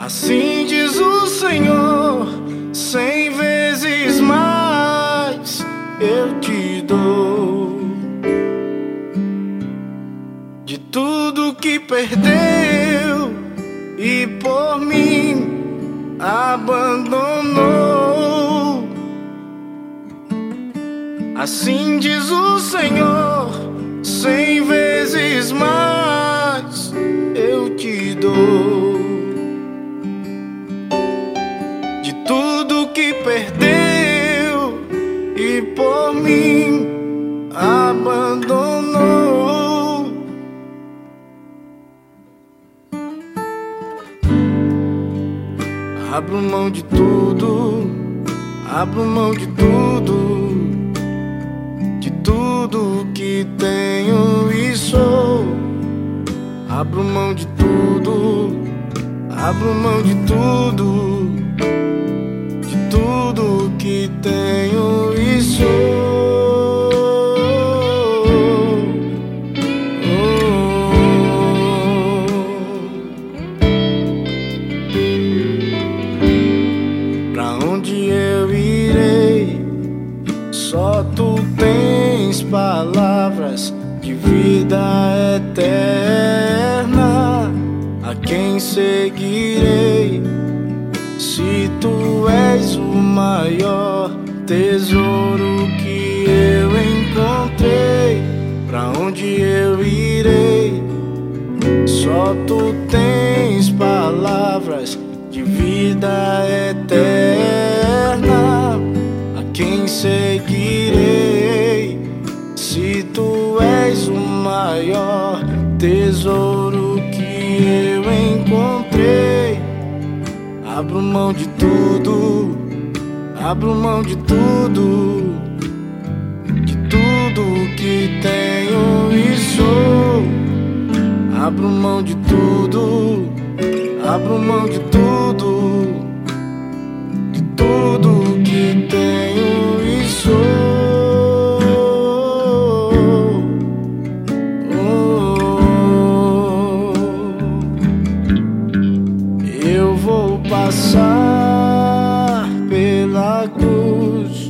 Assim diz o Senhor, 100 vezes mais eu te dou. De tudo que perdeu e por mim abandonou. Assim diz o Senhor, 100 vezes mais eu te dou. De tudo que perdeu e por mim abandonou. Abro mão de tudo, abro mão de tudo, de tudo que tenho e sou. Abro mão de tudo, abro mão de tudo, de tudo que tenho e sou. Pra onde eu irei? Só tu tens palavras de vida eterna. A quem seguirei? Se tu és o maior tesouro que eu encontrei. Pra onde eu irei? Só tu tens palavras de vida eterna. A quem seguirei? Se tu és o maior tesouro que eu encontrei. Abro mão de tudo, abro mão de tudo, de tudo que tenho e sou. Abro mão de tudo, abro mão de tudo, de tudo que tenho e sou. Eu vou passar pela cruz,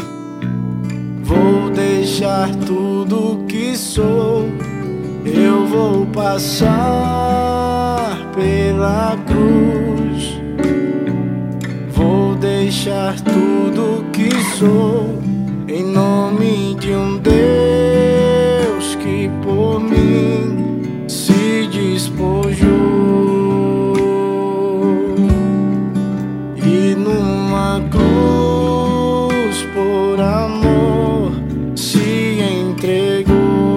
vou deixar tudo que sou. Eu vou passar pela cruz, vou deixar tudo que sou, em nome de um Deus que por mim se despojou e numa cruz por amor se entregou.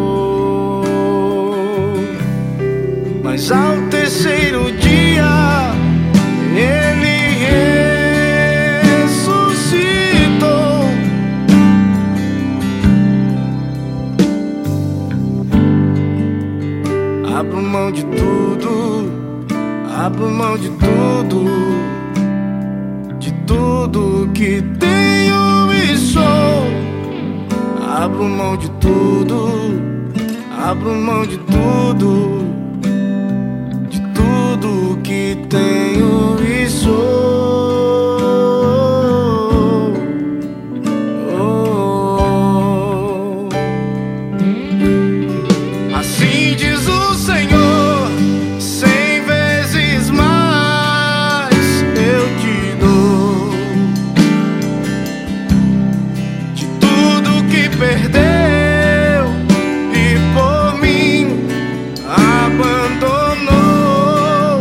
Mas ao terceiro dia ele ressuscitou. Abro mão de tudo, abro mão de tudo, de tudo que tenho e sou. Abro mão de tudo, abro mão de tudo, de tudo que tenho e sou. Assim diz o Senhor, 100 vezes mais eu te dou. De tudo que perdeu e por mim abandonou.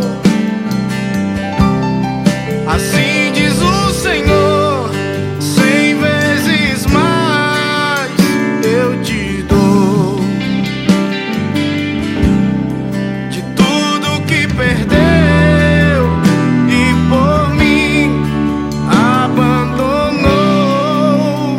Assim diz o Senhor, 100 vezes mais eu te dou. De tudo que perdeu e por mim abandonou.